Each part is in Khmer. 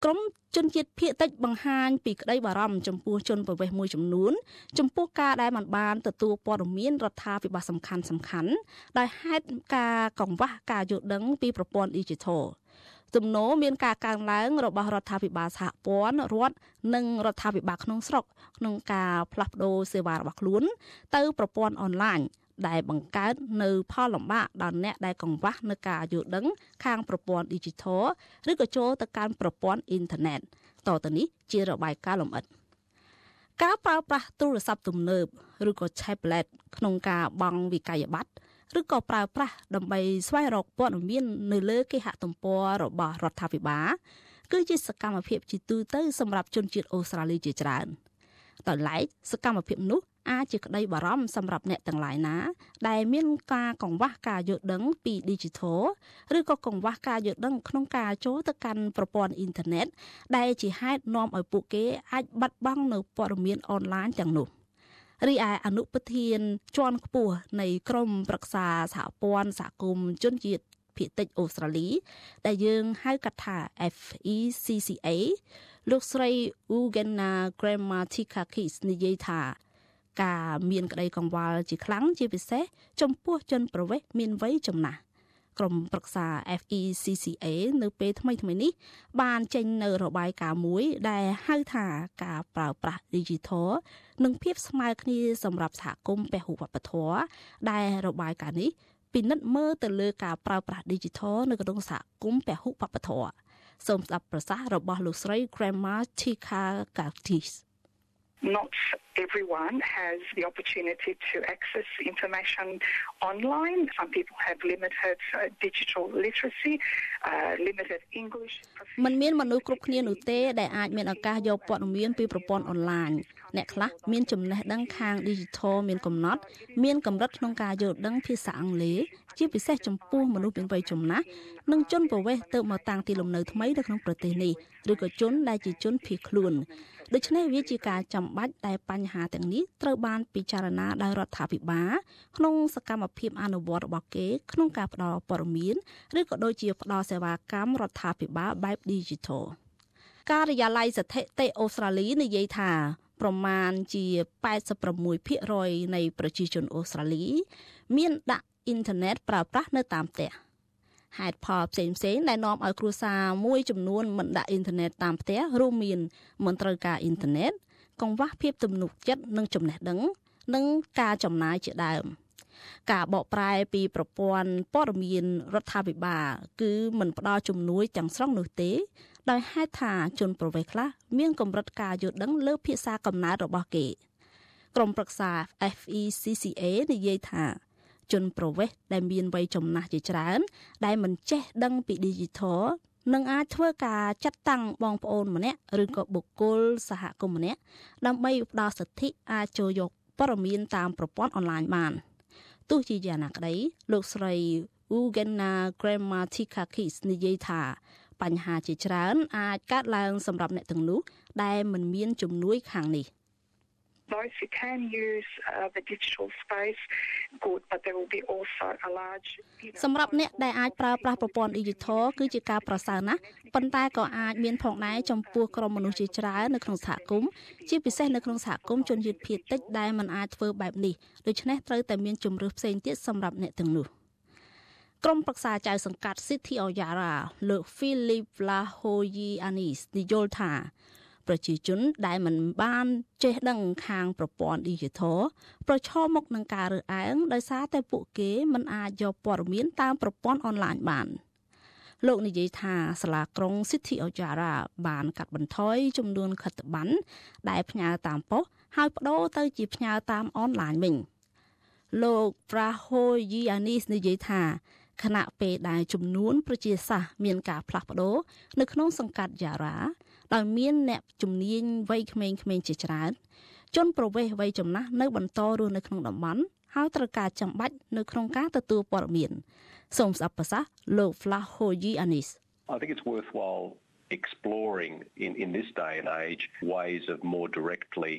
ក្រុមជនជាតិភាគតិចបង្ហាញពីក្តីបារម្ភចំពោះជនប្រវេសន៍មួយចំនួនចំពោះការដែលមិនបានទទួលព័ត៌មានរដ្ឋាភិបាលសំខាន់ដោយហេតុការកង្វះការយល់ដឹងពីប្រព័ន្ធ Digital ទំនោរមានការកើនឡើងរបស់រដ្ឋាភិបាលសហព័ន្ធរដ្ឋនិងរដ្ឋាភិបាលក្នុងស្រុកក្នុងការផ្លាស់ប្ដូរសេវារបស់ខ្លួនទៅប្រព័ន្ធអនឡាញដែលបង្កើតនៅផលលំបាកដល់អ្នកដែលកង្វះនៅការយល់ដឹងខាងប្រព័ន្ធ Digital ឬក៏ចូលទៅកាន់ប្រព័ន្ធអ៊ីនធឺណិតតទៅនេះជារបាយការណ៍លម្អិតការប្រើប្រាស់ទូរស័ព្ទទំនើបឬក៏ tablet ក្នុងការបង់វិក័យប័ត្រឬក៏ប្រើប្រាស់ដើម្បីស្វែងរកព័ត៌មាននៅលើគេហទំព័ររបស់រដ្ឋាភិបាលគឺជាសកម្មភាពជាទូទៅសម្រាប់ជនជាតិអូស្ត្រាលីជាច្រើនដោយឡែកសកម្មភាពនោះអាចជាក្តីបារម្ភសម្រាប់អ្នកទាំងឡាយណាដែលមានការកង្វះការយល់ដឹងពី Digital ឬក៏កង្វះការយល់ដឹងក្នុងការចូលទៅកាន់ប្រព័ន្ធអ៊ីនធឺណិតដែលជាហេតុនាំឲ្យពួកគេអាចបាត់បង់នៅព័ត៌មានអនឡាញទាំងនោះរីឯអនុប្រធានជាន់ខ្ពស់នៃក្រុមប្រឹក្សាសហព័ន្ធសហគមន៍ជនជាតិភាគតិចអូស្ត្រាលីដែលយើងហៅកាត់ថា FECCA លោកស្រី Ugena Grammatikakis និយាយថាការមានក្តីកង្វល់ជាខ្លាំងជាពិសេសចំពោះជនប្រវេសន៍មានវ័យចំណាស់ក្រុមប្រឹក្សា FECCA នៅពេលថ្មីៗនេះបានចេញនៅរបាយការណ៍មួយដែលហៅថាការប្រើប្រាស់ Digital និងភាពស្មើគ្នាសម្រាប់សហគមន៍ពហុវប្បធម៌ដែលរបាយការណ៍នេះពិនិត្យមើលទៅលើការប្រើប្រាស់ Digital នៅក្នុងសហគមន៍ពហុវប្បធម៌សូមស្ដាប់ប្រសាសន៍របស់លោកស្រី Grammatikakis Not everyone has the opportunity to access information online. Some people have limited digital literacy, limited English. มันមានមនុស្សគ្រប់គ្នានោះទេដែលអាចមានឱកាសយកព័ត៌មានពីប្រព័ន្ធអនឡាញអ្នកខ្លះមានចំណេះដឹងខាង Digital មានកំណត់មានកម្រិតក្នុងការយល់ដឹងភាសាអង់គ្លេសជាពិសេសចំពោះមនុស្សមានវ័យចំណាស់និងជនប្រវេសន៍ទៅមកតាំងទីលំនៅថ្មីនៅក្នុងប្រទេសនេះឬក៏ជនដែលជាជនភៀសខ្លួនដូច្នេះវាជាការចាំបាច់ដែលបញ្ហាទាំងនេះត្រូវបានពិចារណាដោយរដ្ឋាភិបាលក្នុងសកម្មភាពអនុវត្តរបស់គេក្នុងការផ្តល់ព័ត៌មានឬក៏ដូចជាផ្តល់សេវាកម្មរដ្ឋាភិបាលបែប Digital ការិយាល័យស្ថិតិអូស្ត្រាលីនិយាយថាប្រមាណជា 86% នៃប្រជាជនអូស្ត្រាលីមានដាក់អ៊ីនធឺណិតប្រើប្រាស់នៅតាមផ្ទះហេតុផលផ្សេងៗដែលនាំឲ្យគ្រួសារមួយចំនួនមិនដាក់អ៊ីនធឺណិតតាមផ្ទះរួមមានមិនត្រូវការអ៊ីនធឺណិតកង្វះភាពទំនុកចិត្តនិងចំណេះដឹងនិងការចំណាយជាដើមការបកប្រែពីប្រព័ន្ធព័ត៌មានរដ្ឋាភិបាលគឺមិនផ្ដល់ជំនួយទាំងស្រុងនោះទេដោយហេតុថាជនប្រវេសន៍ខ្លះមានកម្រិតការយល់ដឹងលើភាសាកំណើតរបស់គេក្រុមប្រឹក្សា FECCA និយាយថាជនប្រវេសន៍ដែលមានវ័យចំណាស់ជាច្រើនដែលមិនចេះដឹងពី Digital នឹងអាចធ្វើការចាត់តាំងបងប្អូនម្នាក់ឬក៏បុគ្គលសហគមន៍ម្នាក់ដើម្បីផ្ដល់សិទ្ធិអាចចូលយកព័ត៌មានតាមប្រព័ន្ធអនឡាញបានទោះជាយ៉ាងណាក្តីលោកស្រី Ugena Grammatikakis និយាយថាបញ្ហាជាច្រើនអាចកើតឡើងសម្រាប់អ្នកទាំងនោះដែលមិនមានជំនួយខាងនេះ Those who can use the digital space good but there will be also a large សម្រាប់អ្នកដែលអាចប្រើប្រាស់ប្រព័ន្ធ Digital គឺជាការប្រសើរណាស់ប៉ុន្តែក៏អាចមានផងដែរចំពោះក្រុមមនុស្សជាច្រើននៅក្នុងសហគមន៍ជាពិសេសនៅក្នុងសហគមន៍ជនជាតិភាគតិចដែលមិនអាចធ្វើបែបនេះដូច្នេះត្រូវតែមានជំរឿនផ្សេងទៀតសម្រាប់អ្នកទាំងនោះក្រុមប្រឹក្សាចៅសង្កាត់ City Oyara លោក Philip Lahoyianis និយាយថាប្រជាជនដែលមិនបានចេះដឹងខាងប្រព័ន្ធ Digital ប្រឈមមុខនឹងការរើសអើងដោយសារតែពួកគេមិនអាចយកព័ត៌មានតាមប្រព័ន្ធអនឡាញបានលោកនិយាយថាសាលាក្រុង City Oyara បានកាត់បន្ថយចំនួនខិត្តប័ណ្ណដែលផ្ញើតាមប៉ុស្តិ៍ហើយប្តូរទៅជាផ្ញើតាមអនឡាញវិញលោក Prahoyianis និយាយថាខណៈពេលដែលចំនួនប្រជាសាស្ត្រមានការផ្លាស់ប្ដូរនៅក្នុងសង្កាត់ Yara ដោយមានអ្នកជំនាញវ័យក្មេងៗជាច្រើនជនប្រវេសន៍វ័យចំណាស់នៅបន្តរស់នៅក្នុងតំបន់ហើយត្រូវការចាំបាច់នៅក្នុងការទទួលព័ត៌មានសូមស្ដាប់ប្រសាសន៍លោក Flahoyi-Anis I think it's worthwhile exploring in this day and age ways of more directly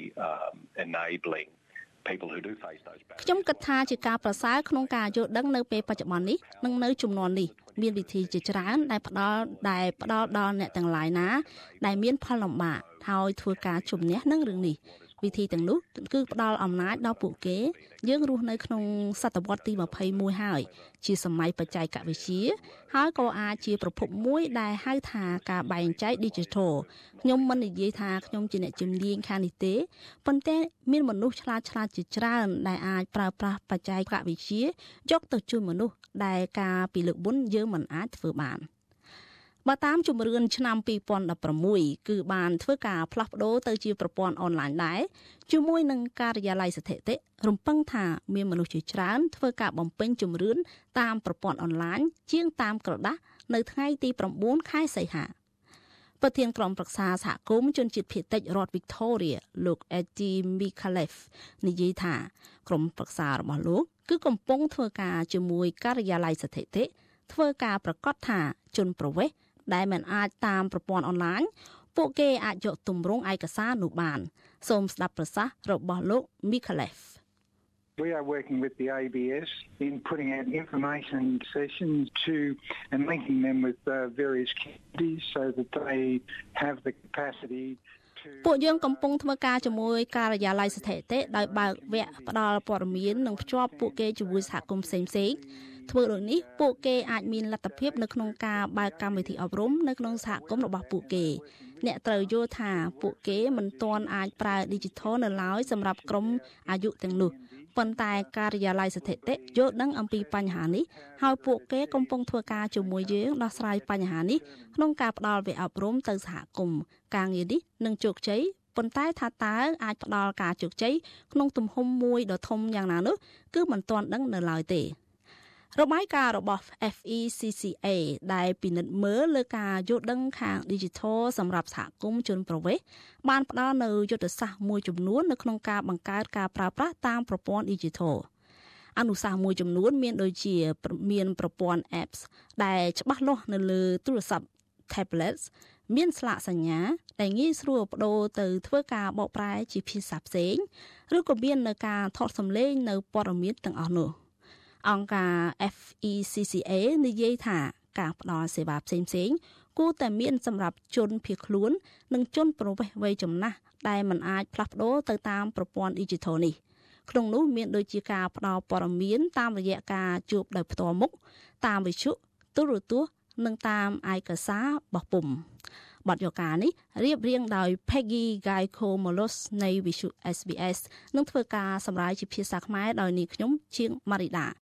enabling people who do face those barriers ខ្ញុំគិតថាជាការប្រសើរក្នុងការយល់ដឹងនៅពេលបច្ចុប្បន្ននេះនិងនៅជំនាន់នេះមានវិធីជាច្រើនដែលផ្ដល់ដល់អ្នកទាំងឡាយណាដែលមានផលលំបាកហើយធ្វើការជំនះនឹងរឿងនេះវិធីទាំងនោះគឺផ្ដល់អំណាចដល់ពួកគេយើងរស់នៅក្នុងសតវត្សទី21ហើយជាសម័យបច្ចេកវិទ្យាហើយក៏អាចជាប្រភពមួយដែលហៅថាការបែងចែក Digital ខ្ញុំមិននិយាយថាខ្ញុំជាអ្នកជំនាញខាងនេះទេប៉ុន្តែមានមនុស្សឆ្លាតជាច្រើនដែលអាចប្រើប្រាស់បច្ចេកវិទ្យាយកទៅជួយមនុស្សដែលការពីលើកមុនយើងមិនអាចធ្វើបានបើតាមជំរឿនឆ្នាំ2016គឺបានធ្វើការផ្លាស់ប្ដូរទៅជាប្រព័ន្ធអនឡាញដែរជាមួយនឹងការិយាល័យស្ថិតិរំពឹងថាមានមនុស្សជាច្រើនធ្វើការបំពេញជំរឿនតាមប្រព័ន្ធអនឡាញជាងតាមក្រដាសនៅថ្ងៃទី9ខែសីហាប្រធានក្រុមប្រឹក្សាសហគមន៍ជនជាតិភាគតិចរដ្ឋ Victoria លោក Eddie Micallef និយាយថាក្រុមប្រឹក្សារបស់លោកគឺកំពុងធ្វើការជាមួយការិយាល័យស្ថិតិធ្វើការប្រកាសថាជនប្រវេសន៍ដែលមិនអាចតាមប្រព័ន្ធអនឡាញពួកគេអាចយកទម្រង់ឯកសារនោះបានសូមស្ដាប់ប្រសាសន៍របស់លោក Micallef We are working with the ABS in putting out information sessions and linking them with various communities so that they have the capacity ពួកយើងកំពុងធ្វើការជាមួយការិយាល័យស្ថិតិដោយបើកវគ្គផ្ដល់ព័ត៌មាននិងភ្ជាប់ពួកគេជាមួយសហគមន៍ផ្សេងៗធ្វើដូចនេះពួកគេអាចមានលទ្ធភាពនៅក្នុងការបើកកម្មវិធីអប់រំនៅក្នុងសហគមន៍របស់ពួកគេអ្នកត្រូវយល់ថាពួកគេមិនទាន់អាចប្រើ Digital នៅឡើយសម្រាប់ក្រុមអាយុទាំងនោះប៉ុន្តែការិយាល័យស្ថិតិយល់ដឹងអំពីបញ្ហានេះហើយពួកគេកំពុងធ្វើការជាមួយយើងដោះស្រាយបញ្ហានេះក្នុងការផ្ដល់វគ្គអប់រំទៅសហគមន៍ការងារនេះនឹងជោគជ័យប៉ុន្តែថាតើអាចផ្ដល់ការជោគជ័យក្នុងទំហំមួយដ៏ធំយ៉ាងណានោះគឺមិនទាន់ដឹងនៅឡើយទេរបាយការណ៍របស់ FECCA ដែលពិនិត្យមើលលើការយល់ដឹងខាង Digital សម្រាប់សហគមន៍ជនប្រវេសន៍បានផ្ដល់នូវយុទ្ធសាស្ត្រមួយចំនួននៅក្នុងការបង្កើតការប្រើប្រាស់តាមប្រព័ន្ធ Digital អនុសាសន៍មួយចំនួនមានដូចជាមានប្រព័ន្ធ Apps ដែលច្បាស់លាស់នៅលើទូរស័ព្ទ Tablets មានស្លាកសញ្ញាដែលងាយស្រួលបដូរទៅធ្វើការបកប្រែជាភាសាផ្សេងឬក៏មាននៅការថតសម្លេងនៅព័ត៌មានទាំងអស់នោះអង្គការ FECCA និយាយថាការផ្ដល់សេវាផ្សេងៗគួរតែមានសម្រាប់ជនភៀសខ្លួននិងជនប្រវេសន៍វ័យចំណាស់ដែលមិនអាចផ្លាស់ប្ដូរទៅតាមប្រព័ន្ធ Digital នេះក្នុងនោះមានដូចជាការផ្ដល់ព័ត៌មានតាមរយៈការជួបដោយផ្ទាល់មុខតាមវិទ្យុទូរទស្សន៍និងតាមឯកសារបោះពុម្ពបទយកការនេះរៀបរៀងដោយ Peggy Gaiko-Molos នៃវិទ្យុ SBS នឹងធ្វើការសម្រាយជាភាសាខ្មែរដោយនាងខ្ញុំជាង Marida